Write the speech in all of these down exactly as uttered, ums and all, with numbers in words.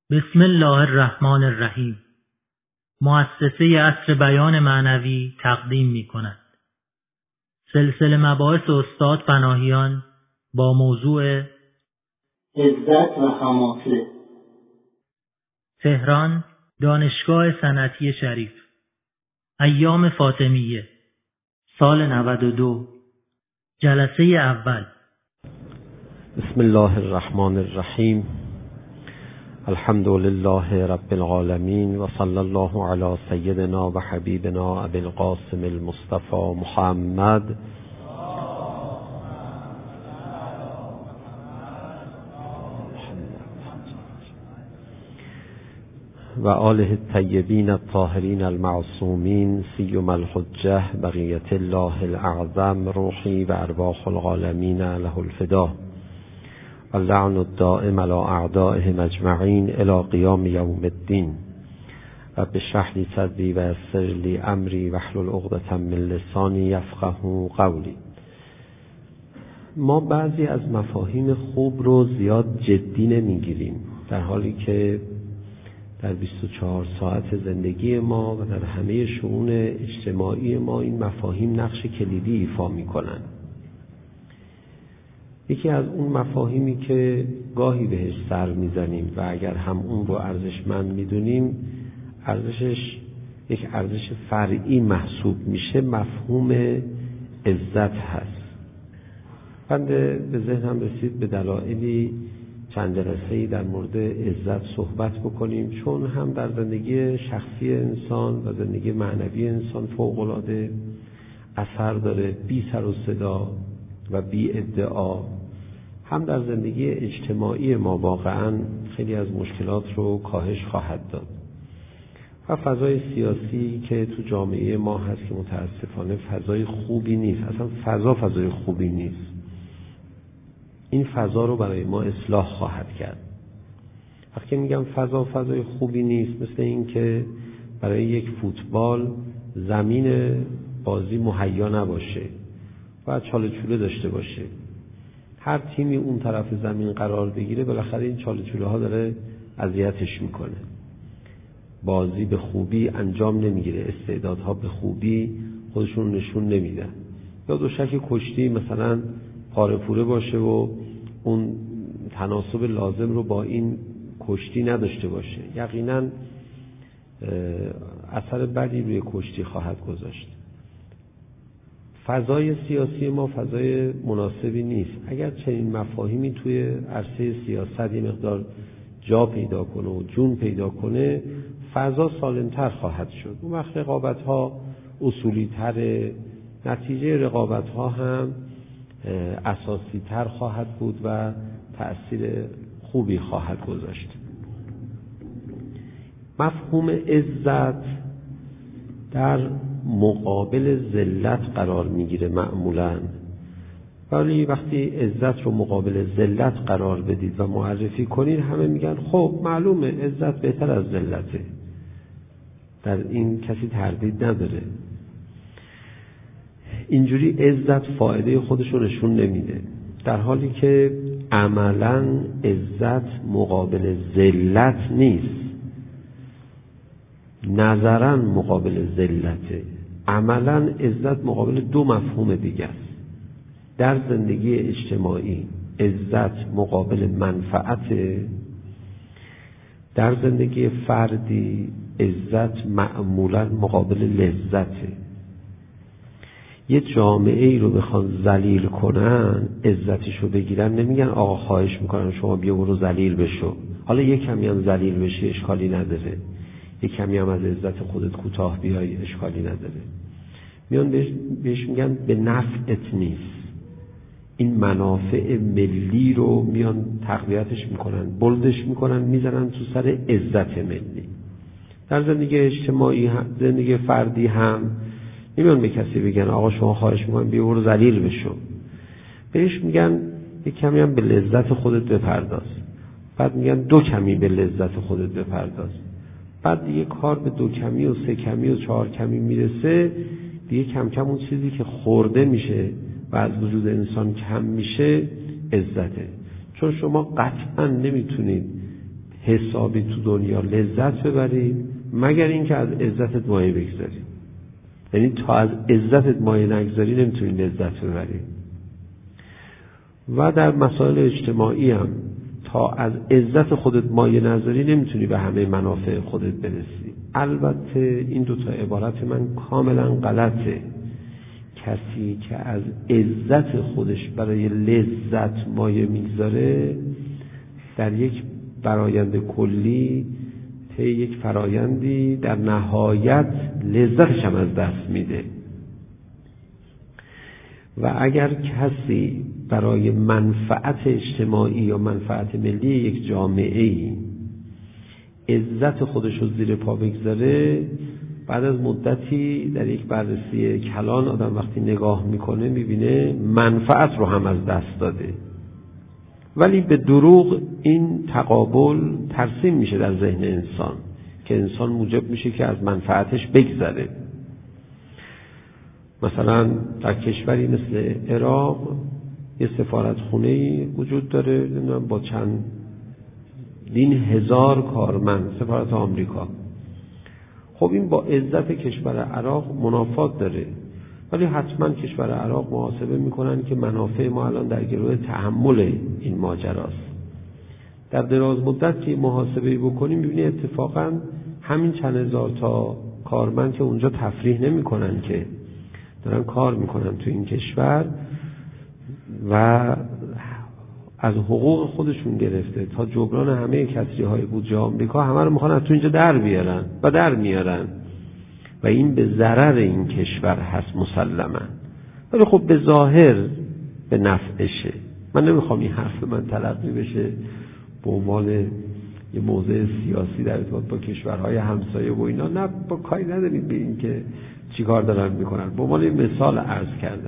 بسم الله الرحمن الرحیم. مؤسسه عصر بیان معنوی تقدیم می کند سلسله مباحث استاد پناهیان با موضوع عزت و حماسه. تهران، دانشگاه صنعتی شریف، ایام فاطمیه، سال نود و دو، جلسه اول. بسم الله الرحمن الرحیم. الحمد لله رب العالمین و صلی الله علی سیدنا و حبیبنا ابی القاسم المصطفى محمد و آله الطیبین الطاهرین المعصومین سیما الحجة بقیة الله الاعظم روحی و ارواح العالمین له الفدا اللعن الدائم على اعدائهم اجمعین الی قیام یوم الدین. رب اشرح لی صدری و یسر لی امری واحلل عقدة من لسانی یفقهوا قولی. ما بعضی از مفاهیم خوب رو زیاد جدی نمیگیریم، در حالی که در بیست و چهار ساعت زندگی ما و در همه شؤون اجتماعی ما این مفاهیم نقش کلیدی ایفا میکنن. یکی از اون مفاهیمی که گاهی بهش سر میزنیم و اگر هم اون رو ارزشمند میدونیم، ارزشش یک ارزش فرعی محسوب میشه، مفهوم عزت هست. بنده به ذهنم رسید به دلایلی چند جلسه‌ای در مورد عزت صحبت بکنیم، چون هم در زندگی شخصی انسان و زندگی معنوی انسان فوق‌العاده اثر داره، بی سر و صدا و بی ادعا. هم در زندگی اجتماعی ما واقعا خیلی از مشکلات رو کاهش خواهد داد و فضای سیاسی که تو جامعه ما هست که متاسفانه فضای خوبی نیست، اصلا فضا فضای خوبی نیست، این فضا رو برای ما اصلاح خواهد کرد. وقتی میگم فضا فضای خوبی نیست، مثل این که برای یک فوتبال زمین بازی مهیا نباشه، باید چاله چوله داشته باشه. هر تیمی اون طرف زمین قرار بگیره بالاخره این چاله چوله ها داره اذیتش میکنه، بازی به خوبی انجام نمیگیره، استعدادها به خوبی خودشون نشون نمیدن. یا دوشک کشتی مثلا پاره پوره باشه و اون تناسب لازم رو با این کشتی نداشته باشه، یقینا اثر بدی روی کشتی خواهد گذاشت. فضای سیاسی ما فضای مناسبی نیست. اگر چنین مفاهیمی توی عرصه سیاست یه مقدار جا پیدا کنه و جون پیدا کنه، فضا سالمتر خواهد شد. اون وقت رقابت ها اصولی تر، نتیجه رقابت ها هم اساسی تر خواهد بود و تأثیر خوبی خواهد گذاشت. مفهوم عزت در مقابل ذلت قرار میگیره معمولاً، ولی وقتی عزت رو مقابل ذلت قرار بدید و معرفی کنید، همه میگن خب معلومه عزت بهتر از ذلته، در این کسی تردید نداره. اینجوری عزت فایده خودش رو نشون نمیده، در حالی که عملاً عزت مقابل ذلت نیست، نظراً مقابل ذلته. عملاً عزت مقابل دو مفهوم دیگه است. در زندگی اجتماعی عزت مقابل منفعت، در زندگی فردی عزت معمولاً مقابل لذته. یه جامعه ای رو بخوان ذلیل کنن، عزتش رو بگیرن، نمیگن آقا خواهش میکنن شما بیا برو ذلیل بشو، حالا یه کمی هم ذلیل بشی اشکالی نداره، یه کمی هم از عزت خودت کوتاه بیای اشکالی نداره. میان بهش, بهش میگن به نفعت نیست. این منافع ملی رو میان تقویتش میکنن، بلدش میکنن، میزنن تو سر عزت ملی. در زندگی اجتماعی هم، زندگی فردی هم نمیان به کسی بگن آقا شما خواهش میکنن بیا برو ذلیل بشو، بهش میگن یه کمی هم به لذت خودت بپرداز. بعد میگن دو کمی به لذت خودت بپرداز. بعد دیگه کار به دو کمی و سه کمی و چهار کمی میرسه، دیگه کم کم اون چیزی که خورده میشه و از وجود انسان کم میشه عزته. چون شما قطعا نمیتونید حسابی تو دنیا لذت ببرید مگر اینکه از عزتت مایه بگذارید. یعنی تا از عزتت مایه نگذاری نمیتونی لذت ببری. و در مسائل اجتماعی هم تا از عزت خودت مایه نذاری نمیتونی به همه منافع خودت برسی. البته این دوتا عبارت من کاملا غلطه. کسی که از عزت خودش برای لذت مایه میگذاره در یک فرایند کلی طی یک فرایندی در نهایت لذتش هم از دست میده. و اگر کسی برای منفعت اجتماعی یا منفعت ملی یک جامعه‌ای عزت خودش رو زیر پا بگذاره، بعد از مدتی در یک بررسی کلان آدم وقتی نگاه میکنه میبینه منفعت رو هم از دست داده. ولی به دروغ این تقابل ترسیم میشه در ذهن انسان که انسان موجب میشه که از منفعتش بگذره. مثلا در کشوری مثل عراق یه سفارتخونه‌ای وجود داره نمیدونم با چند دین هزار کارمند، سفارت آمریکا. خب این با عزت کشور عراق منافات داره، ولی حتما کشور عراق محاسبه میکنن که منافع ما الان در گروه تحمل این ماجراست. در دراز مدت که محاسبه بکنیم ببینی اتفاقا همین چند هزار تا کارمند که اونجا تفریح نمیکنن که دارن کار میکنن تو این کشور و از حقوق خودشون گرفته تا جبران همه کسریهای بودجه آمریکا همه رو میخوان از تو اینجا در بیارن و در میارن و این به ضرر این کشور هست مسلما. ولی خب به ظاهر به نفعشه. من نمیخوام این حرف من تلقی بشه به عنوان یه موضع سیاسی در ارتباط با کشورهای همسایه و اینا، نه، با کاری نداریم به این که چیکار دارن میکنن. به عنوان مثال عرض کردم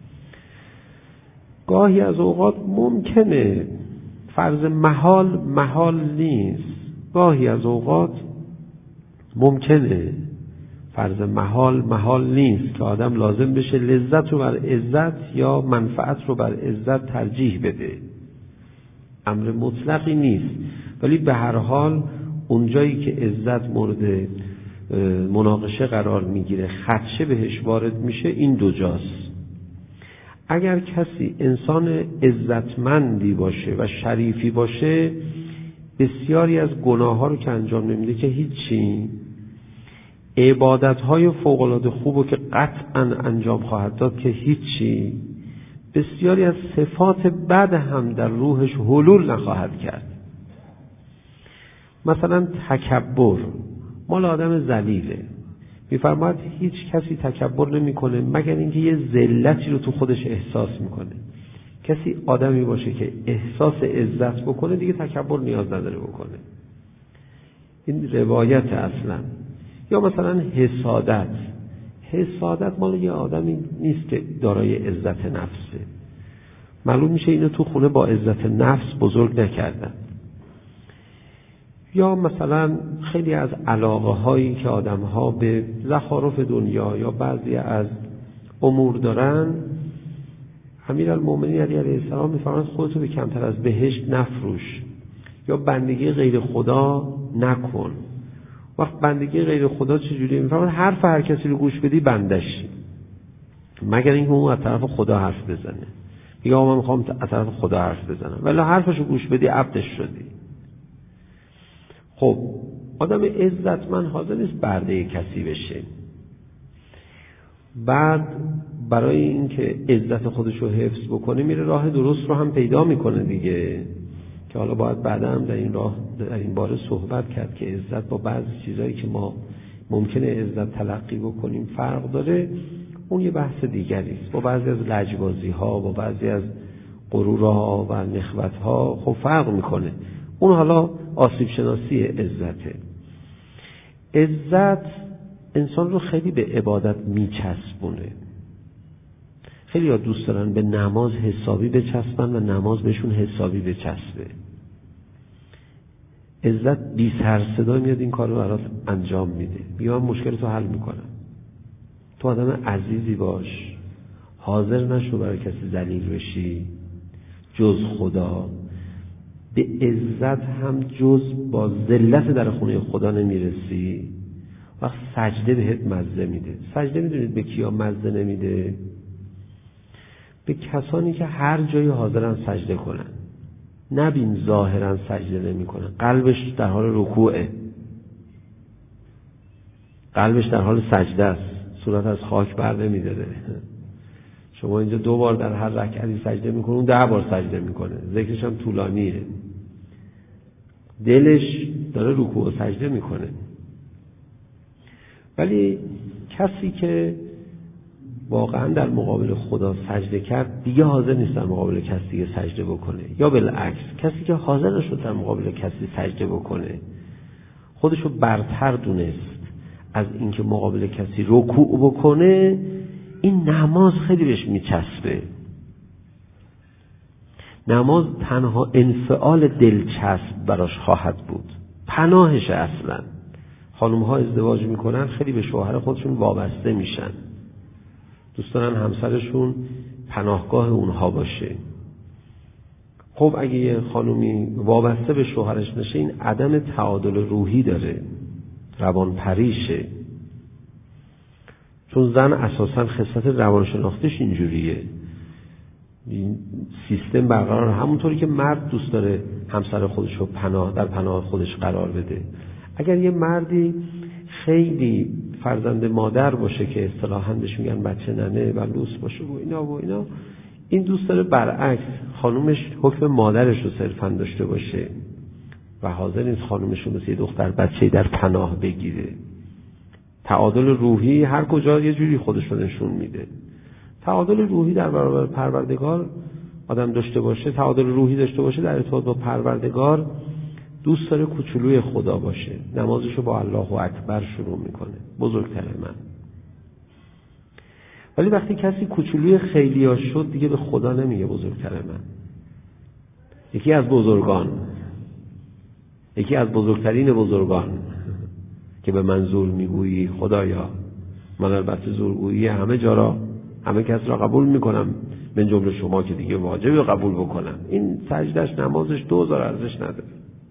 گاهی از اوقات ممکنه، فرض محال محال نیست، گاهی از اوقات ممکنه فرض محال محال نیست که آدم لازم بشه لذت رو بر عزت یا منفعت رو بر عزت ترجیح بده. امر مطلقی نیست، ولی به هر حال اونجایی که عزت مورد مناقشه قرار میگیره، خدشه بهش وارد میشه، این دو جاست. اگر کسی انسان عزتمندی باشه و شریفی باشه، بسیاری از گناه ها رو که انجام نمیده که هیچی، عبادت های فوق العاده خوبو که قطعا انجام خواهد داد که هیچی، بسیاری از صفات بد هم در روحش حلول نخواهد کرد. مثلا تکبر مال آدم ذلیله. میفرماید هیچ کسی تکبر نمیکنه مگر اینکه یه ذلتی رو تو خودش احساس میکنه. کسی آدمی باشه که احساس عزت بکنه دیگه تکبر نیاز نداره بکنه. این روایت اصلا. یا مثلا حسادت. حسادت مال یه آدمی نیست که دارای عزت نفسه. معلوم میشه اینو تو خونه با عزت نفس بزرگ نکردن. یا مثلا خیلی از علاقه هایی که آدم ها به زخارف دنیا یا بعضی از امور دارن، امیرالمومنین علی علیه السلام میفرماید خودتو به کمتر از بهشت نفروش یا بندگی غیر خدا نکن. وقت بندگی غیر خدا چجوری؟ میفرماید حرف هر کسی رو گوش بدی بندشی، مگر اینکه اون از طرف خدا حرف بزنه. میگه آقا من میخوام از طرف خدا حرف بزنم، ولی حرفشو گوش بدی عبدش شدی. خب آدم عزتمند حاضر نیست برده کسی بشه. بعد برای اینکه عزت خودش رو حفظ بکنه میره راه درست رو هم پیدا میکنه دیگه، که حالا باید بعدا هم در این راه در این باره صحبت کرد که عزت با بعضی چیزایی که ما ممکنه عزت تلقی بکنیم فرق داره. اون یه بحث دیگری است. با بعضی از لجبازی ها، با بعضی از غرورها و نخوت ها خب فرق میکنه. اون حالا آسیب شناسی عزته. عزت انسان رو خیلی به عبادت میچسبونه. خیلی ها دوست دارن به نماز حسابی بچسبن و نماز بهشون حسابی بچسبه. عزت بی سر صدا میاد این کار رو برات انجام میده، میگه من مشکل تو حل میکنم. تو آدم عزیزی باش، حاضر نشو برای کسی ذلیل بشی جز خدا. به عزت هم جز با ذلت در خونه خدا نمیرسی، وقت سجده بهت مزه میده. سجده میدونید به کیا مزه نمیده؟ به کسانی که هر جایی حاضرن سجده کنن. نبین ظاهرا سجده نمی کنن، قلبش در حال رکوعه، قلبش در حال سجده است، صورت از خاک بر نمی داره. شما اینجا دو بار در هر رکعتی سجده میکنه، اون ده بار سجده میکنه، ذکرش هم طولانیه، دلش داره رکوع و سجده میکنه. ولی کسی که واقعا در مقابل خدا سجده کرد دیگه حاضر نیست در مقابل کسی دیگه سجده بکنه، یا بالعکس کسی که حاضر نشد در مقابل کسی سجده بکنه خودشو برتر دونست از اینکه مقابل کسی رکوع بکنه، این نماز خیلی بهش میچسبه. نماز تنها انفعال دلچسب براش خواهد بود، پناهش. اصلا خانم ها ازدواج میکنن خیلی به شوهر خودشون وابسته میشن، دوست دارن همسرشون پناهگاه اونها باشه. خب اگه یه خانومی وابسته به شوهرش نشه، این عدم تعادل روحی داره، روان پریشه. چون زن اساساً خصلت روانشناختیش اینجوریه، این سیستم برقرار، همونطوری که مرد دوست داره همسر خودش رو پناه در پناه خودش قرار بده. اگر یه مردی خیلی فرزند مادر باشه که اصطلاحاً بهش میگن بچه ننه و لوس باشه و اینا و اینا، این دوست داره برعکس خانومش حکم مادرش رو صرفاً داشته باشه و حاضر نیست خانومش رو مثل یه دختر بچه‌ای در پناه بگیره. تعادل روحی هر کجا یه جوری خودش رو نشون میده. تعادل روحی در برابر پروردگار آدم داشته باشه، تعادل روحی داشته باشه در ارتباط با پروردگار، دوست داره کوچولوی خدا باشه، نمازشو با الله اکبر شروع میکنه، بزرگتر من. ولی وقتی کسی کوچولوی خیلیا شد دیگه به خدا نمیگه بزرگتر من. یکی از بزرگان، یکی از بزرگترین بزرگان که به من زور میگویی خدایا، من البته زورگویی همه جا را، همه کس را قبول میکنم، من جمله شما که دیگه واجبه قبول بکنم. این سجدش نمازش دوزار ارزش نداره.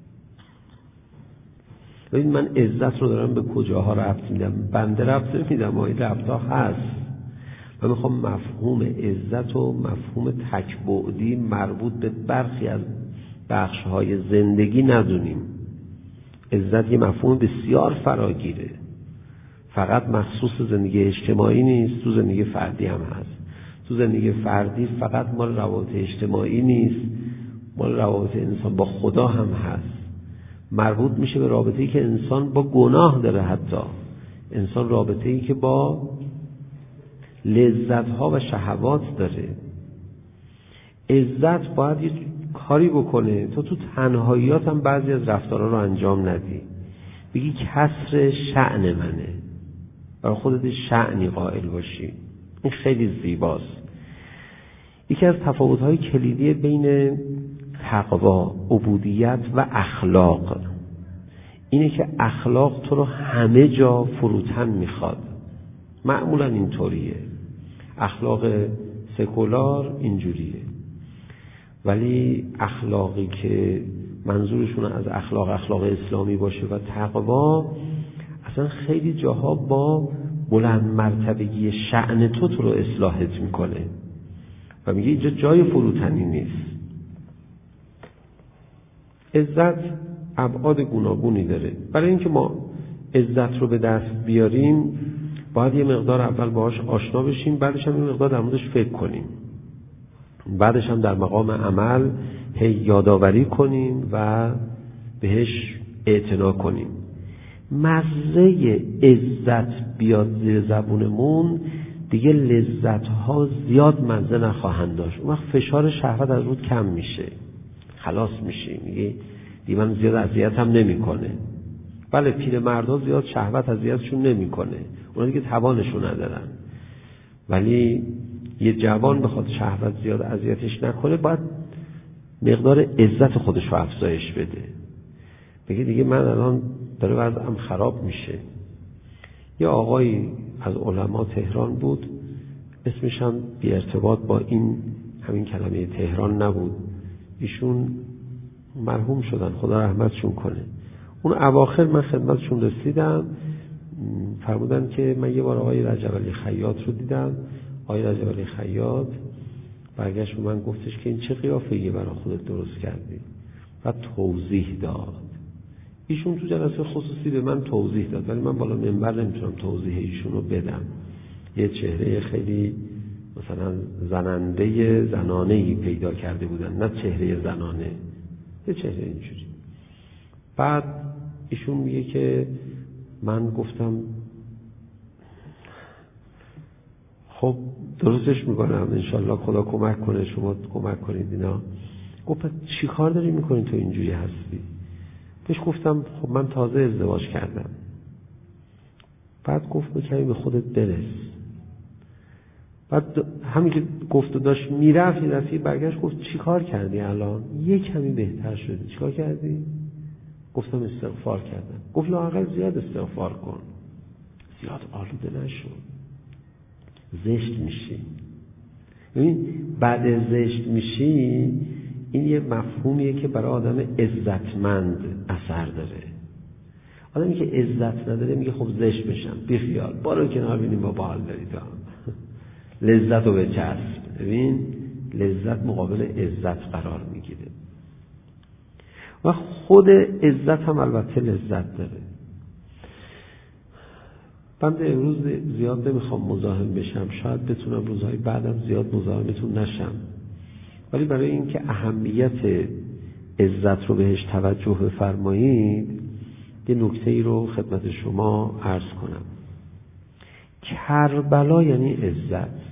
ببین من عزت رو دارم به کجاها ربط میدم؟ بنده ربط میدم، این ربط ها هست. من میخوام مفهوم عزت و مفهوم تکبعدی مربوط به برخی از بخشهای زندگی ندونیم. عزت یه مفهوم بسیار فراگیره، فقط مخصوص زندگی اجتماعی نیست، تو زندگی فردی هم هست. تو زندگی فردی فقط مال روابط اجتماعی نیست، مال روابط انسان با خدا هم هست. مربوط میشه به رابطه‌ای که انسان با گناه داره، حتی انسان رابطه‌ای که با لذت‌ها و شهوات داره. عزت باید یه کاری بکنه تو تو تنهاییات هم بعضی از رفتارها رو انجام ندی، بگی کسر شأن منه، برای خودت شأنی قائل باشی. این خیلی زیباست. یکی از تفاوت‌های کلیدی بین تقوا، عبودیت و اخلاق اینه که اخلاق تو رو همه جا فروتن میخواد. معمولا اینطوریه، اخلاق سکولار اینجوریه، ولی اخلاقی که منظورشون از اخلاق اخلاق اسلامی باشه و تقوا، اصلا خیلی جاها با بلند مرتبگی شأن تو تو رو اصلاحت میکنه و میگه اینجا جای فروتنی نیست. عزت ابعاد گوناگونی داره. برای اینکه ما عزت رو به دست بیاریم باید یه مقدار اول باهاش آشنا بشیم، بعدش هم یه مقدار در موردش فکر کنیم، بعدش هم در مقام عمل هی یادآوری کنیم و بهش اعتنا کنیم. مزه عزت بیاد زیر زبونمون دیگه لذت‌ها زیاد مزه نخواهند داشت. اون وقت فشار شهوت از رود کم میشه، خلاص میشه، میگه دیگه من زیاد اذیتم نمیکنه. بله پیرمردها زیاد شهوت اذیتشون نمیکنه، اونا دیگه توانشون ندارن، ولی یه جوان بخواد شهوت زیاد اذیتش نکنه باید مقدار عزت خودش رو افزایش بده، بگه دیگه من الان داره وضعم خراب میشه. یه آقایی از علما تهران بود، اسمش هم بی ارتباط با این همین کلمه تهران نبود، ایشون مرحوم شدن، خدا رحمتشون کنه. اون اواخر من خدمتشون رسیدم، فرمودن که من یه بار آقای رجب علی خیاط رو دیدم. آقای رجب علی خیاط برگشت به من گفتش که این چه قیافه‌ای برای خودت درست کردی و توضیح داد. ایشون تو جلسه خصوصی به من توضیح داد، ولی من بالا منبر نمیتونم توضیح ایشون رو بدم. یه چهره خیلی مثلا زننده زنانه‌ای پیدا کرده بودن، نه چهره زنانه، یه چهره اینجوری. بعد ایشون میگه که من گفتم خب درستش میکنم انشالله، خدا کمک کنه، شما کمک کنید اینا. گفت چی کار داری میکنی تو اینجوری هستی؟ بهش گفتم خب من تازه ازدواج کردم. بعد گفت میکنی به خودت برس. بعد همین که گفت و داشت میرفت رفی برگشت گفت چی کار کردی الان؟ یه کمی بهتر شدی، چی کار کردی؟ گفتم استغفار کردم. گفت لااقل زیاد استغفار کن، زیاد آلوده نشو، زشت میشی. ببین بعد از زشت میشی این یه مفهومیه که برای آدم عزتمند اثر داره. آدمی که عزت نداره میگه خب زشت میشم، بی خیال، بارو کنار بینیم با بال دارید لذت رو بچسب. ببین لذت مقابل عزت قرار میگیره و خود عزت هم البته لذت داره. بنده امروز زیاد نمیخوام مزاحم بشم، شاید بتونم روزهای بعدم زیاد مزاحمتون نشم، ولی برای اینکه اهمیت عزت رو بهش توجه بفرمایید یه نکته ای رو خدمت شما عرض کنم. کربلا یعنی عزت.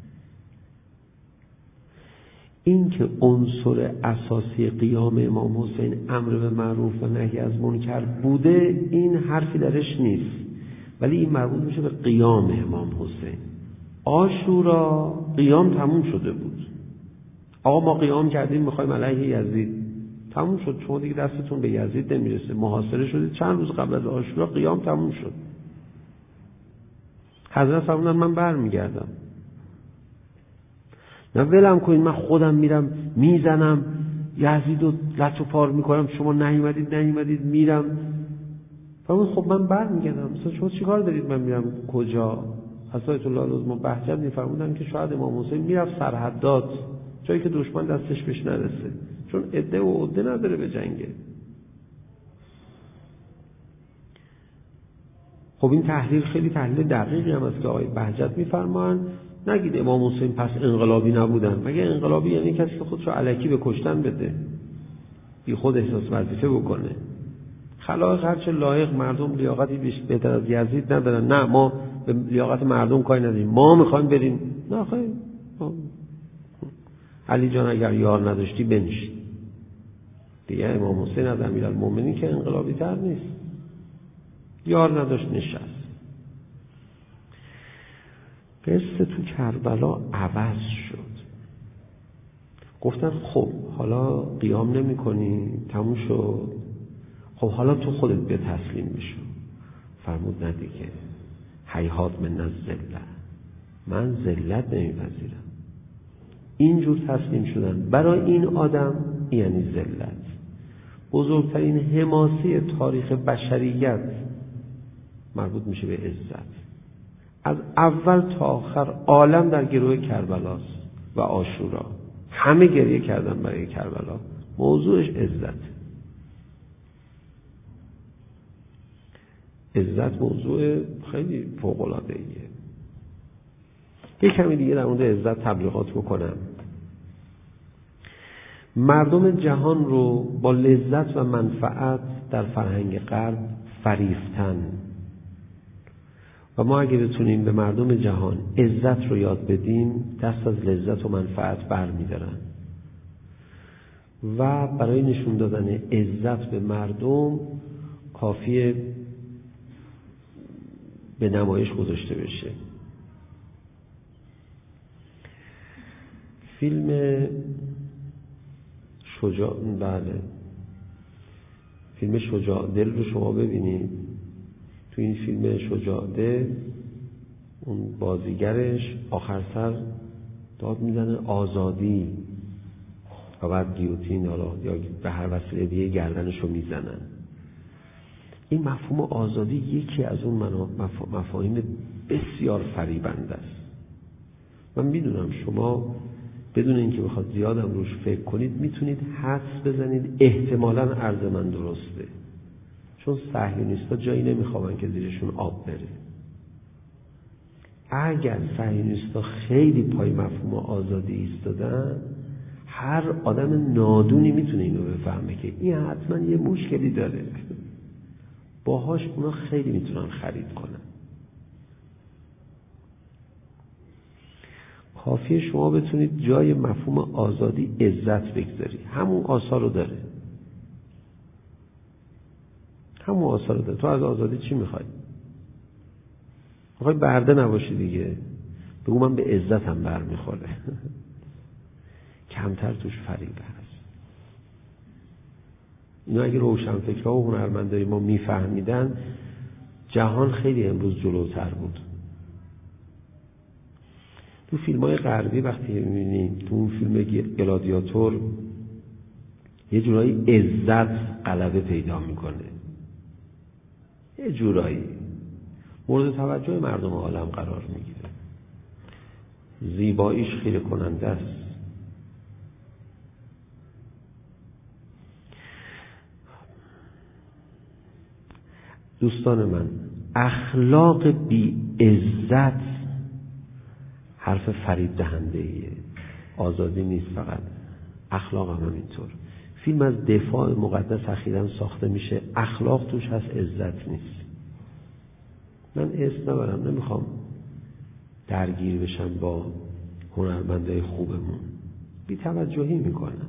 این که عنصر اساسی قیام امام حسین امر به معروف و نهی از منکر بوده، این حرفی درش نیست، ولی این مربوط میشه به قیام امام حسین. عاشورا قیام تموم شده بود. آقا ما قیام کردیم میخوایم علیه یزید، تموم شد، شما دیگه دستتون به یزید نمیرسه، محاصره شدید. چند روز قبل از عاشورا قیام تموم شد. حضرت فرمودن من برمیگردم، نه ولم کنید من خودم میرم میزنم یزید رو لط و پار میکنم، شما نیومدید نیومدید میرم. فرمودن خب من برمیگردم، مثلا شما چیکار دارید من میرم کجا؟ حضرت الله العظما بهجت میفرمودن که شاید امام حسین میرفت سرحدات، جایی که دشمن دستش بهش نرسه، چون عده و عده نداره به جنگه. خب این تحلیل خیلی تحلیل دقیقی هم است که آقای بهجت میفرمان. نگید امام حسین پس انقلابی نبودن. مگه انقلابی یعنی کسی که خودشو الکی به کشتن بده، بی خود احساس وظیفه بکنه؟ خلایق هرچه لایق، مردم لیاقتی بهتر از یزید ندارن. نه ما به لیاقت مردم کاری نداریم، ما میخوایم بریم. نه خیر، علی جان اگر یار نداشتی بنشین دیگه. امام حسین از امیرالمومنین که انقلابی تر نیست، یار نداشت نشست. قصه تو کربلا عوض شد. گفتن خب حالا قیام نمی کنی، تموم شد، خب حالا تو خودت به تسلیم میشو. فرمود نه دیگه، هیهات من الذلة، من ذلت نمیپذیرم. اینجور تسلیم شدن برای این آدم یعنی ذلت. بزرگترین حماسی تاریخ بشریت مربوط میشه به عزت. از اول تا آخر عالم در گروه کربلاست و عاشورا، همه گریه کردن برای کربلا. موضوعش عزت. عزت موضوع خیلی فوق‌العاده‌ایه. یک کمی دیگه در مورد عزت تبلیغات بکنم. مردم جهان رو با لذت و منفعت در فرهنگ غرب فریفتن و ما اگه بتونیم به مردم جهان عزت رو یاد بدیم دست از لذت و منفعت بر می‌دارن و برای نشون دادن عزت به مردم کافیه به نمایش گذاشته بشه. فیلم شجاع بله فیلم شجاع دل رو شما ببینید. تو این فیلم شجاع دل اون بازیگرش آخر سر داد میزنه آزادی و بعد گیوتین حالا یا به هر وسیله دیگه گردنشو میزنن. این مفهوم آزادی یکی از اون مفاهیم بسیار فریبنده است. من میدونم شما بدون اینکه بخواد زیادم روش فکر کنید میتونید حدس بزنید احتمالاً عرض من درسته، چون صهیونیست‌ها جایی نمیخوابن که زیرشون آب بره. اگر صهیونیست‌ها خیلی پای مفهوم آزادی ایستادن، هر آدم نادونی میتونه اینو بفهمه که این حتما یه مشکلی داره، باهاش اونا خیلی میتونن خرید کنن. کافیه شما بتونید جای مفهوم آزادی عزت بگذاری، همون آثار رو داره، همون آثار رو داره. تو از آزادی چی میخوای؟ میخوای برده نباشی دیگه، بگو من به عزتم بر میخوره. کمتر توش فریب هست. اینا اگه روشنفکرها و هنرمندای ما میفهمیدن، جهان خیلی امروز جلوتر بود. تو فیلم‌های غربی وقتی می‌بینیم، تو اون فیلم گلادیاتور یه جورایی عزت غلبه پیدا میکنه، یه جورایی مورد توجه مردم عالم قرار میگیره، زیباییش خیره کننده است. دوستان من، اخلاق بی عزت حرف فریب دهنده ایه. آزادی نیست فقط، اخلاق هم همینطور. فیلم از دفاع مقدس اخیراً ساخته میشه، اخلاق توش هست، عزت نیست. من اسم نبرم، نمیخوام درگیر بشم با هنرمندای خوبمون، بی توجهی میکنن.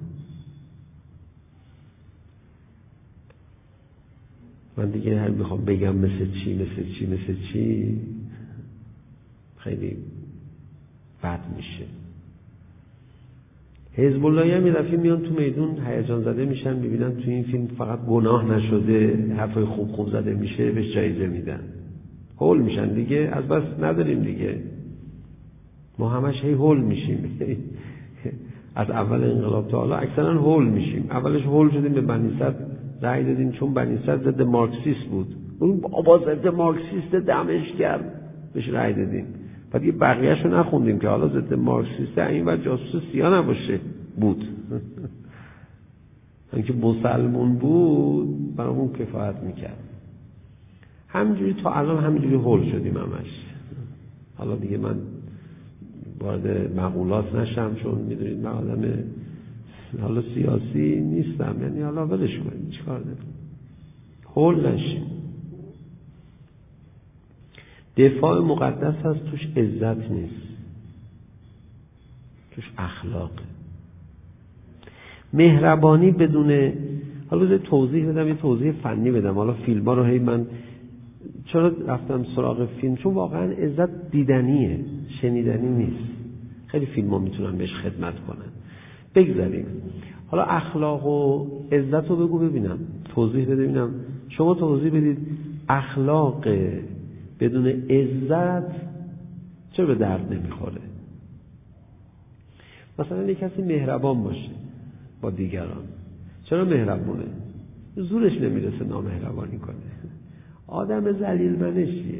من دیگه هر میخوام بگم مثل چی مثل چی مثل چی خیلی بد میشه. حزب الله هم یه دفعه میان تو میدون هیجان زده میشن، میبینن تو این فیلم فقط گناه نشده، حرفای خوب خوب زده میشه، بهش جایزه میدن، هول میشن دیگه. از بس نداریم دیگه، ما همش هی هول میشیم. از اول انقلاب تا حالا اکثرا هول میشیم. اولش هول شدیم به بنی صدر رأی دادیم چون بنی صدر ضد مارکسیست بود، اون بابا ضد مارکسیست دمشق بهش رأی دادیم. بعد یه بقیه‌شو نخوندیم که حالا ضد مارکسیست این و جاسوس سیاه نباشه بود. اینکه مسلمون بود برامون کفایت میکرد. همینجوری تا الان همینجوری هول شدیم همش. حالا دیگه من وارد مقولات نشم، چون میدونید من آدم حالا سیاسی نیستم، یعنی حالا ولش کنید، چیکار داریم، هول نشیم. دفاع مقدس هست، توش عزت نیست، توش اخلاقه. مهربانی بدون، حالا یه توضیح بدم، یه توضیح فنی بدم. حالا فیلم ها رو هی من چرا رفتم سراغ فیلم؟ چون واقعا عزت دیدنیه، شنیدنی نیست. خیلی فیلم ها میتونن بهش خدمت کنن. بگذاریم حالا اخلاق و عزت رو بگو ببینم، توضیح بده ببینم. شما توضیح بدید اخلاق بدون عزت چرا به درد نمیخوره؟ مثلا یک کسی مهربان باشه با دیگران، چرا مهربونه؟ زورش نمیرسه نامهربانی کنه. آدم ذلیل منشیه،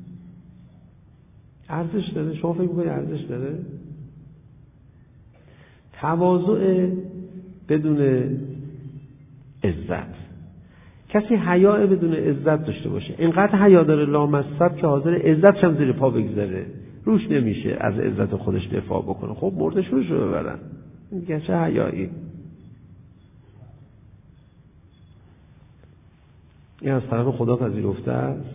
ارزش داره؟ شما فکر میکنی ارزش داره؟ تواضع بدون عزت. کسی حیا بدون عزت داشته باشه، اینقدر حیا داره لامصب که حاضر عزتش هم زیر پا بگذاره، روش نمیشه از عزت خودش دفاع بکنه. خب مردش روش رو ببرن، این دیگه چه حیایی؟ این از طرف خدا پذیرفته است؟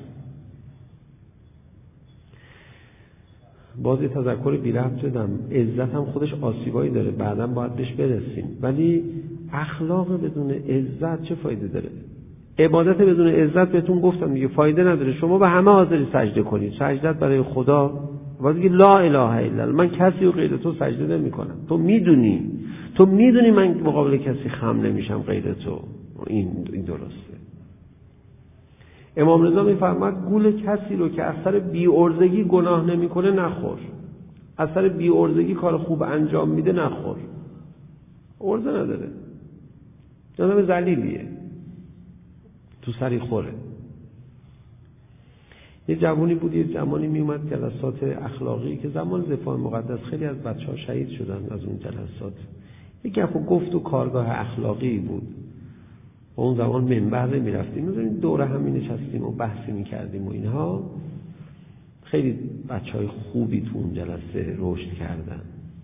باز یه تذکر بی ربط شدم، عزت هم خودش آسیبایی داره، بعداً باید بهش برسیم. ولی اخلاق بدون عزت چه فایده داره؟ عبادت بدون عزت بهتون گفتم دیگه، فایده نداره. شما به همه حاضری سجده کنید، سجدت برای خدا، باید بگی لا اله الا الله، من کسی و غیر تو سجده نمی کنم. تو میدونی تو میدونی من مقابل کسی خم نمیشم غیر تو. این این درسته. امام رضا میفرماد گول کسی رو که از سر بی‌عرضگی گناه نمیکنه نخور، از سر بی‌عرضگی کار خوب انجام میده نخور. عرضه نداره، آدم ذلیلیه، تو سری خوره. یه جوانی بود یه زمانی میومد جلسات اخلاقی که زمان دفاع مقدس خیلی از بچه‌ها شهید شدن از اون جلسات. یه گپ و گفت و کارگاه اخلاقی بود. و اون زمان منبر نمی‌رفتیم، می‌ذاریم دوره هم نشستیم و بحثی می‌کردیم و اینها. خیلی بچه‌های خوبی تو اون جلسه رشد کردن.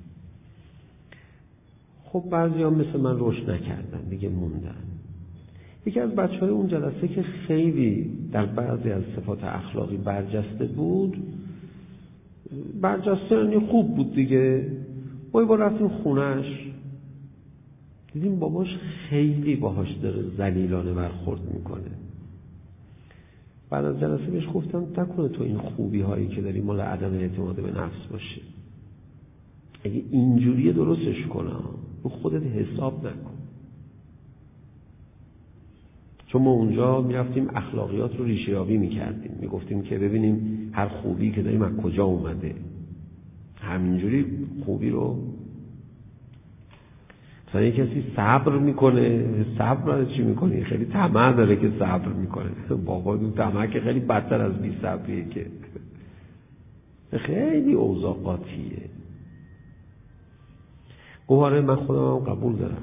خب بعضی‌ها مثل من رشد نکردن دیگه، موندن. یکی از بچه‌های اون جلسه که خیلی در بعضی از صفات اخلاقی برجسته بود، برجسته یعنی خوب بود دیگه، ما یه بار رفتیم خونش، دیدیم باباش خیلی باهاش داره ذلیلانه برخورد میکنه. بعد از جلسه بهش گفتم نکنه تو این خوبی هایی که داری مال عدم اعتماد به نفس باشه، اگه اینجوریه درستش کنم، رو خودت حساب نکن. چون ما اونجا میرفتیم اخلاقیات رو ریشه یابی میکردیم، میگفتیم که ببینیم هر خوبی که داریم از کجا اومده. همینجوری خوبی رو مثلا یه کسی صبر میکنه، صبر رو چی میکنه؟ خیلی طمع داره که صبر میکنه. بابا اون طمع که خیلی بدتر از بی صبریه، که خیلی اوضاع قاطیه. گوهره من خودم هم قبول دارم.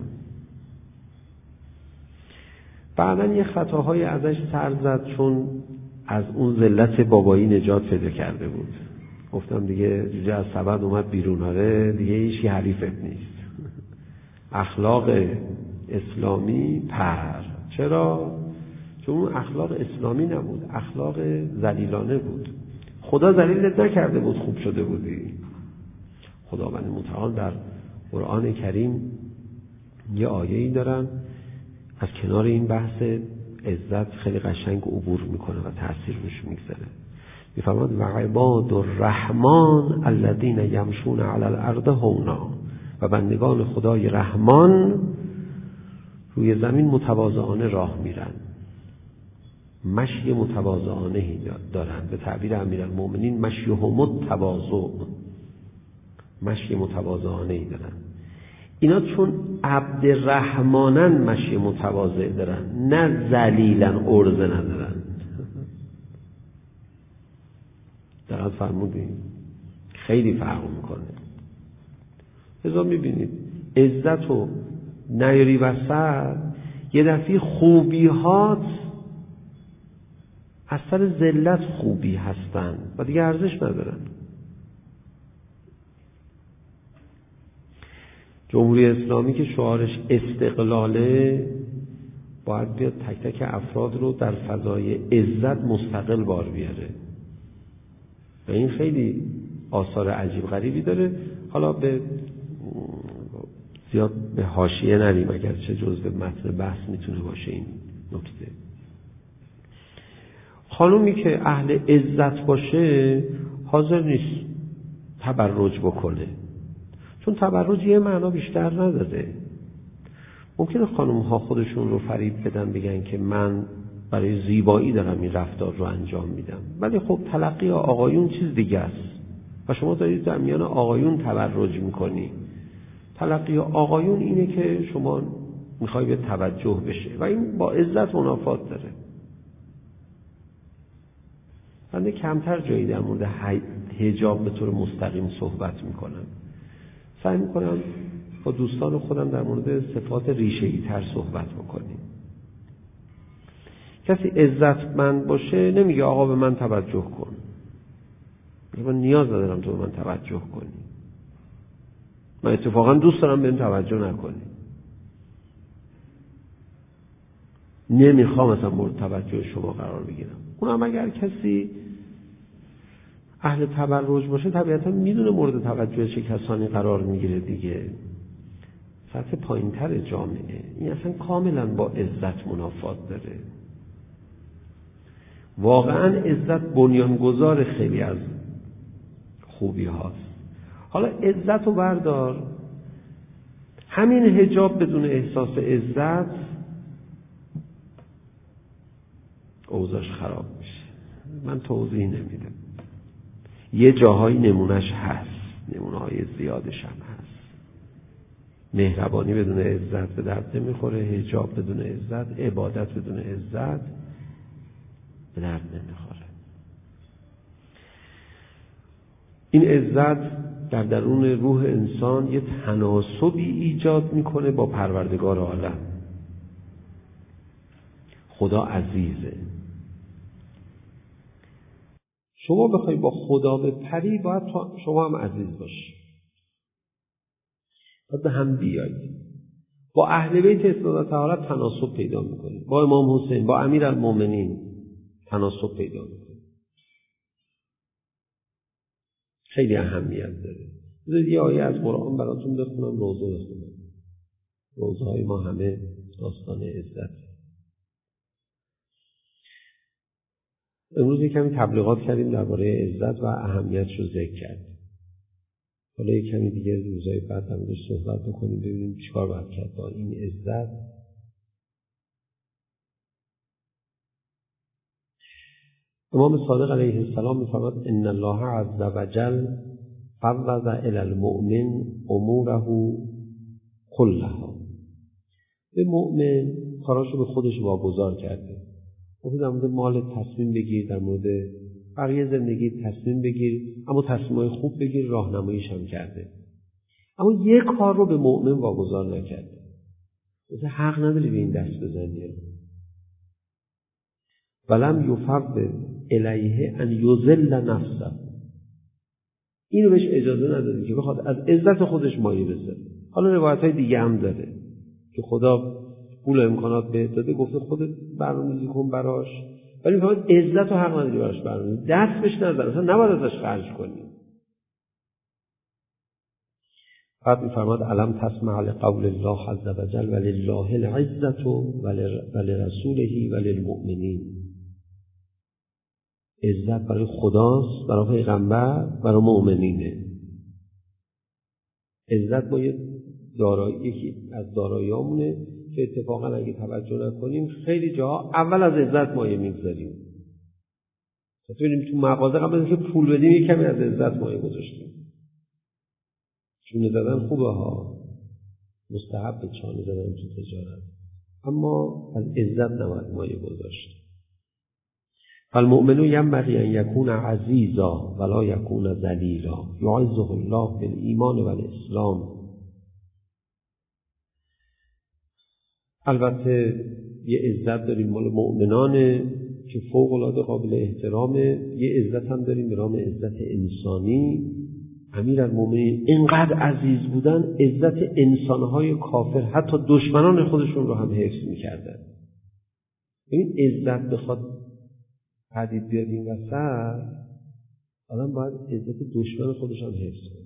بعداً یه خطاهای ازش سر زد، چون از اون ذلت بابایی نجات پیدا کرده بود. گفتم دیگه جوجه از سبد اومد بیرون، آره دیگه هیچ حریفت نیست. اخلاق اسلامی پر. چرا؟ چون اون اخلاق اسلامی نبود، اخلاق ذلیلانه بود. خدا ذلیلت نکرده بود خوب شده بودی. خداوند متعال در قرآن کریم یه آیه‌ای دارن از کنار این بحث عزت خیلی قشنگ عبور میکنه و تأثیر روش میگذاره. میفرماد و عباد الرحمن الذین یمشون علی الارض هونا، و بندگان خدای رحمان روی زمین متواضعانه راه میرن، مشی متواضعانه دارن. به تعبیر امیرالمومنین مشیهم التواضع، مشی متواضعانه دارن. اینا چون عبد رحمانن مشی متواضع دارن، نه ذلیلن عرضه ندارن. دقیق فرمودین؟ خیلی فرق میکنه. لذا میبینید عزت و نیاری وسط، یه دفعه خوبی‌هات از سر ذلت خوبی هستن و دیگه ارزش ندارن. جمهوری اسلامی که شعارش استقلاله، باید بیاد تک تک افراد رو در فضای عزت مستقل بار بیاره و این خیلی آثار عجیب غریبی داره. حالا به زیاد به حاشیه نریم، اگرچه جزء متن بحث میتونه باشه این نکته. خانومی که اهل عزت باشه حاضر نیست تبرج بکنه، چون تبرج یه معنا بیشتر نداره. ممکنه خانم ها خودشون رو فریب بدن بگن که من برای زیبایی دارم این رفتار رو انجام میدم، ولی خب تلقی آقایون چیز دیگه است و شما دارید در میان آقایون تبرج میکنی. تلقی آقایون اینه که شما میخوای به توجه بشه و این با عزت منافات داره. من کمتر جایی در مورد حجاب به طور مستقیم صحبت میکنم. سعی میکنم با دوستان خودم در مورد صفات ریشه‌ای تر صحبت بکنیم. کسی عزتمند باشه نمیگه آقا به من توجه کن، من نیاز ندارم تو به من توجه کنی، من اتفاقا دوست دارم به من توجه نکنی، نمیخوام مثلا مورد توجه شما قرار بگیرم. اونم اگر کسی اهل تبرج باشه طبیعتا میدونه مورد توجه چه کسانی قرار میگیره دیگه. سطح پایین‌تر جامعه این اصلا کاملا با عزت منافات داره. واقعا عزت بنیانگذار خیلی از خوبی هاست. حالا عزت رو بردار، همین حجاب بدون احساس عزت اوضاعش خراب میشه. من توضیح نمیدم، یه جاهای نمونهش هست، نمونه های زیادش هم هست. مهربانی بدون عزت به درد نمیخوره، حجاب بدون عزت، عبادت بدون عزت به درد نمیخوره. این عزت در درون روح انسان یه تناسبی ایجاد میکنه با پروردگار عالم. خدا عزیزه. شما بخوای با خدا بپری باید شما هم عزیز باشی، باید به هم بیایید. با اهل بیت اصلاح تعالی تناسب پیدا میکنید، با امام حسین، با امیرالمومنین تناسب پیدا میکنید. خیلی اهمیت داره. بذارید یه آیه از قرآن براتون بخونم، روزه بخونم. روزه های ما همه داستان عزت. امروز کمی تبلیغات کردیم درباره عزت و اهمیتش رو ذکر کردیم. حالا یک کمی دیگه روزهای بعد هم روش صحبت بکنیم، ببینیم چیکار باید کرد با این عزت. امام صادق علیه السلام می‌فرماید ان الله عز وجل فوض الی المؤمن اموره كلها. به مؤمن کاراشو به خودش واگذار کرده. گفت در مورد مال تصمیم بگیر، در مورد بقیه زندگی تصمیم بگیر، اما تصمیم‌های خوب بگیر، راهنماییش هم کرده. اما یک کار رو به مؤمن واگذار نکرده. مثلا حق نداری به این دست بزنی. ولم یفوض الیه ان یذل نفسه. اینو بهش اجازه نداده که بخواد از عزت خودش مایه بذاره. حالا روایت‌های دیگه هم داره که خدا پول و امکانات بهت داده، گفته خودت برنامه‌ریزی کن براش، ولی میگه عزت و حق نداری براش برنامه‌ریزی، دست بهش نزن، اصلا نباید ازش خرج کنی. بعد می‌فرماد علم تسمع لقول الله عز وجل ولله العزة ولرسوله وللمؤمنین. عزت برای خداست، برای پیغمبر، برای مؤمنینه. عزت با یه دارایی، یکی از داراییامونه که اتفاقا اگه توجه نکنیم خیلی جاها اول از عزت مایه میگذاریم. ببینیم تو مغازه قبل از اینکه پول بدیم یک کمی از عزت مایه گذاشتیم. چونه زدن خوبه ها، مستحب چانه زدن تو تجارت، اما از عزت نباید مایه گذاشت. فالمؤمن ينبغي ان يكون عزيزا ولا يكون ذليلا يعزه الله بالایمان والاسلام. البته یه عزت داریم مال مؤمنانه که فوق العاده قابل احترامه. یه عزت هم داریم به نام عزت انسانی. امیرالمومنین اینقدر عزیز بودن عزت انسانهای کافر، حتی دشمنان خودشون رو هم حفظ می‌کردن. این عزت بخواد پدید بیاد این وسط، آدم باید عزت دشمن خودش هم حفظ کنه.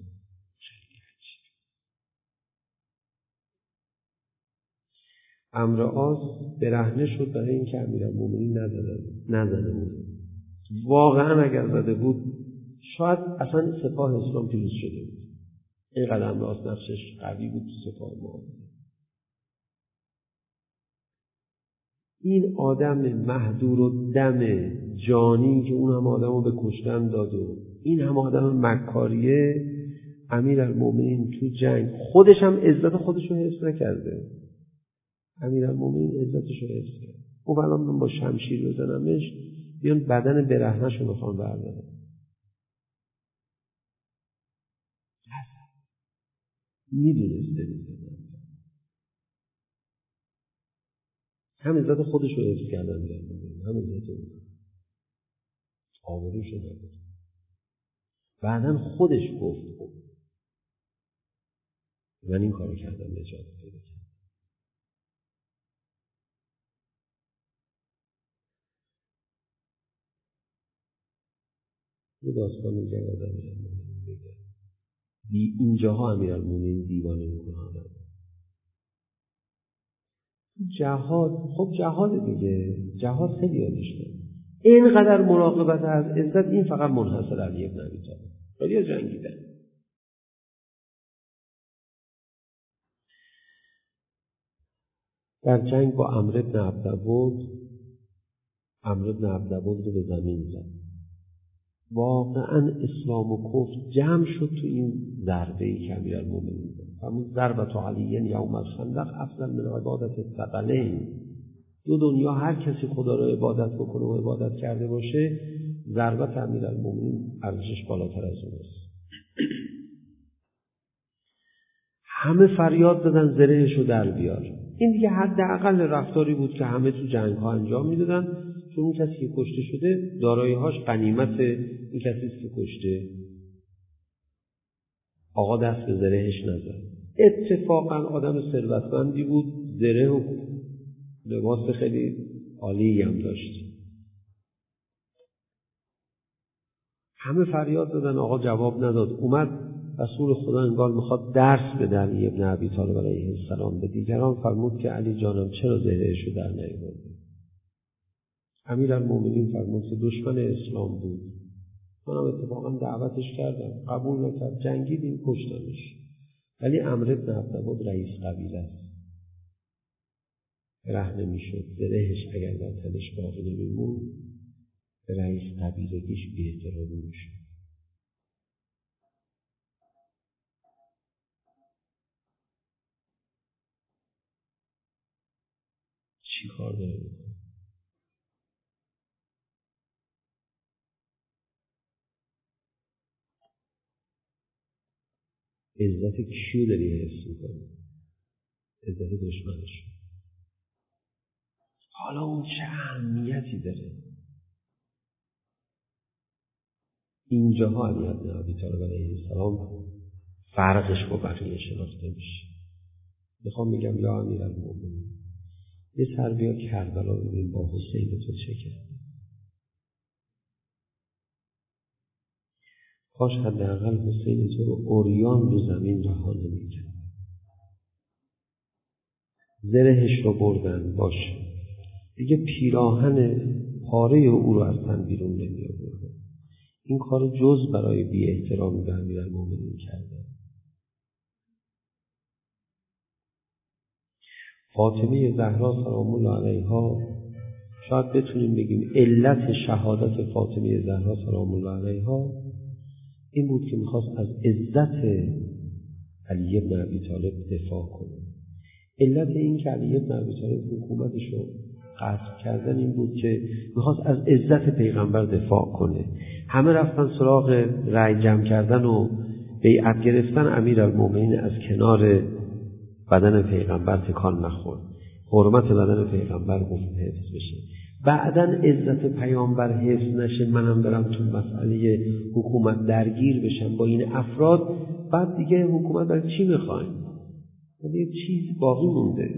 عمرو عاص برهنه شد برای اینکه امیرالمومنین نزدن نزنه بود. واقعا اگر زده بود شاید اصلا سپاه اسلام پیروز شده بود. اینقدر عمرو عاص نقشش قوی بود تو سپاه ما. این آدم محضور و دم جانی که اون هم آدم رو به کشتن داد و این هم آدم مکاریه، امیرالمومنین تو جنگ خودش هم عزت خودش رو حفظ نکرده. امیرالمومنین عزتش رو حفظ کرد. او الان من با شمشیر بزنمش بیان بدن برهنه‌ش رو میخوان بردارن. میدونسته میدونم هم عزت خودش رو حفظ کردن میدونم هم عزت اون آوری شده بود. بعدن خودش گفت خب من این کارو کردم نجات پیدا کردم. یه داستان دیگه از امیرالمومنین بگم. دی اینجاها امیرالمومنین دیوانه میکنه آدم. جهاد، خب جهاد دیگه، جهاد خیلی یادشته. اینقدر مراقبت از عزت این فقط منحصر علی ابن ابی طالب. خیلی جنگیدن. در جنگ با عمرو بن عبدود، عمرو بن عبدود رو به زمین زد. واقعا اسلام و کفر جمع شد تو این ضربه‌ای که امیرالمومنین داد. همون ضربت علی یوم الخندق افضل من عبادت الثقلین. دو دنیا هر کسی خدا را عبادت بکنه و عبادت کرده باشه، ضربت امیرالمومنین ارزشش بالاتر از اون است. همه فریاد دادن زرهشو در بیار. این دیگه حداقل رفتاری بود که همه تو جنگ ها انجام میدادن، چون اون کسی که کشته شده دارایی‌هاش غنیمت این کسی است که کشته. آقا دست به زرهش نزد. اتفاقا آدم ثروتمندی بود، زره و لباس خیلی عالی هم داشت. همه فریاد دادن، آقا جواب نداد. اومد رسول خدا انگار میخواد درس بده علی ابن ابی طالب علیه السلام. به دیگران فرمود که علی جانم چرا زرهشو در نیاوردی؟ امیرالمومنین فرمود که دشمن اسلام بود، منم اتفاقا دعوتش کردم، قبول نکرد، جنگیدیم، کشتمش. ولی عمرو بن عبدود رئیس قبیله است، ره نمیشد. زرهش اگر در تنش باقی نمیمون به رئیس قبیلگیش بی احترامی میشد. چی کار داره میکنه؟ عزت کیو داری حفظ میکنه؟ عزت دشمنش. حالا اون چه اهمیتی داره؟ اینجاها علی ابن ابی طالب علیه السلام فرقش با بقیه شناخته میشه. میخوام بگم یا امیرالمومنین، یه سر بیا کربلا ببین با حسین تو چه کرد. کاش حداقل حسین تو رو عریان رو زمین رها نمی‌کرد. زرهش رو بردن، باشه دیگه پیراهن پاره او رو از تن بیرون نمی آوردن. این کار جز برای بی احترامی به امیرالمومنین کردن. فاطمه زهرا سلام الله علیها، شاید بتونیم بگیم علت شهادت فاطمه زهرا سلام الله علیها این بود که میخواست از عزت علی بن ابی طالب دفاع کنه. علت این که علی بن ابی طالب حکومتش رو غصب کردن این بود که میخواست از عزت پیغمبر دفاع کنه. همه رفتن سراغ رأی جمع کردن و بیعت گرفتن. امیرالمومنین از کنار بدن پیغمبر تکان نخورد. حرمت بدن پیغمبر حفظ بشه. بعدن عزت پیامبر حفظ نشه، منم برم تو مسئله حکومت درگیر بشم با این افراد، بعد دیگه حکومت برای چی میخوایم؟ یه چیز باقی مونده.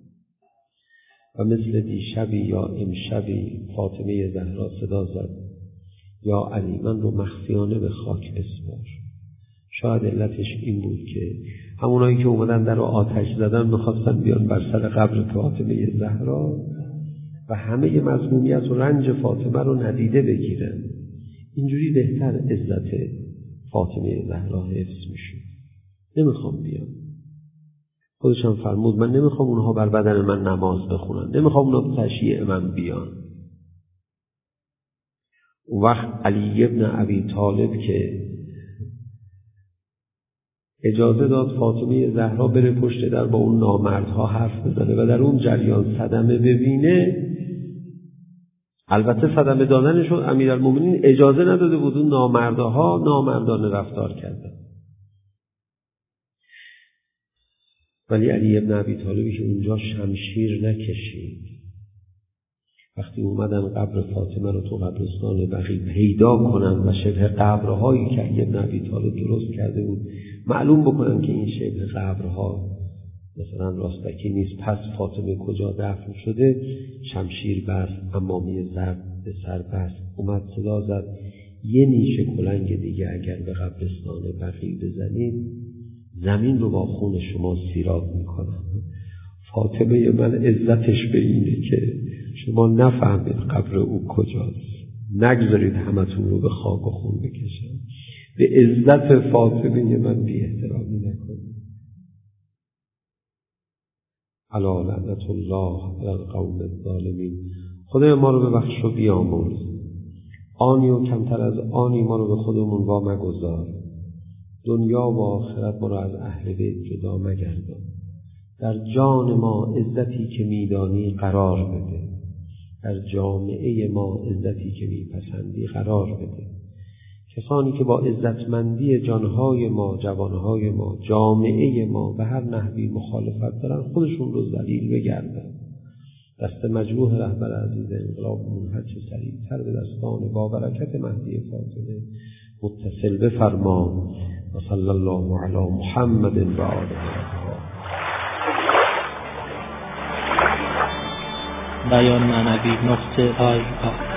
و مثل دیشبی یا امشبی فاطمه زهرا صدا زد یا علی من رو مخفیانه به خاک بسپار. شاید علتش این بود که همونایی که اومدن در رو آتش زدن میخواستن بیان بر سر قبر فاطمه زهرا و همه مظلومیت و رنج فاطمه رو ندیده بگیرن. اینجوری بهتر عزت فاطمه زهرا حفظ میشه. نمیخوام بیان. خودشم فرمود من نمیخوام اونها بر بدن من نماز بخونن، نمیخوام اونها به تشییع من بیان. اون وقت علی ابن ابی طالب که اجازه داد فاطمه زهرا بره پشت در با اون نامردها حرف بزنه و در اون جریان صدمه ببینه، البته صدمه دادنشون امیرالمومنین اجازه نداده بود، اون نامردها نامردانه رفتار کردن. ولی علی ابن ابی طالبی که اونجا شمشیر نکشید، وقتی اومدن قبر فاطمه رو تو قبرستان بقیع پیدا کنن و شبه قبرهایی که علی ابن ابی طالب درست کرده بود معلوم بکنن که این شبه قبرها مثلا راستکی نیست، پس فاطمه کجا دفن شده، شمشیر بست، عمامه زرد به سر بست، اومد صدا زد یه نیشه کلنگ دیگه اگر به قبرستان بقیع بزنید زمین رو با خون شما سیراب میکنم. فاطمه من عزتش به اینه که شما نفهمید قبر او کجاست، نگذارید همتون رو به خاک و خون بکشن، به عزت فاطمه من بی احترامی نکنید. الا لعنت الله علی القوم الظالمین. خدای ما رو ببخش و بیامرز. آنی و کمتر از آنی ما رو به خودمون وا مگذار. دنیا و آخرت ما رو از اهل بیت جدا مگردان. در جان ما عزتی که میدانی قرار بده، در جامعه ما عزتی که میپسندی قرار بده. کسانی که با عزتمندی جانهای ما، جوانهای ما، جامعه ما به هر نحوی مخالفت دارن، خودشون رو ذلیل بگردن. دست مجروح رهبر عزیز انقلاب منهج سریعتر به دستان با برکت مهدی فاطمه متصل بفرما. و صلی الله علی محمد و آله. بیان معنوی نقطه آی آی